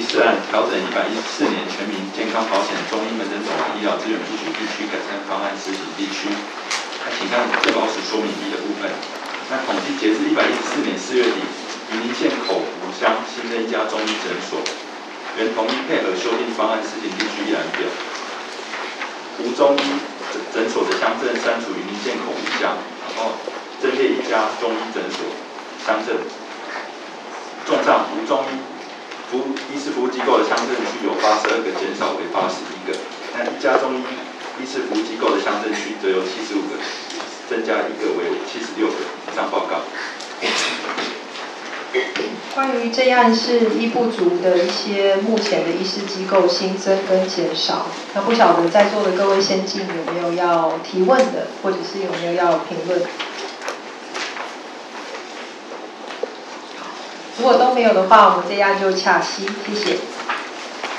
次案调整114年全民健康保险中医门诊总和医疗资源不足地区改善方案施行地区。请看健保署说明1的部分。那统计截至114年4月底，云林县口湖乡新增1家中医诊所，原同意配合修订方案施行地区一览表。无中医诊所的乡镇删除云林县口湖乡，然后增列1家中医诊所乡镇。综上，无中医医师服务机构的乡镇区由82个减少为81个，那1家中医医师服务机构的乡镇区则由75个增加1个为76个。以上报告。 关于这案是医不足的一些目前的医师机构新增跟减少，那不晓得在座的各位先进有没有要提问的，或者是有没有要评论？如果都没有的话，我们这案就洽悉，谢谢。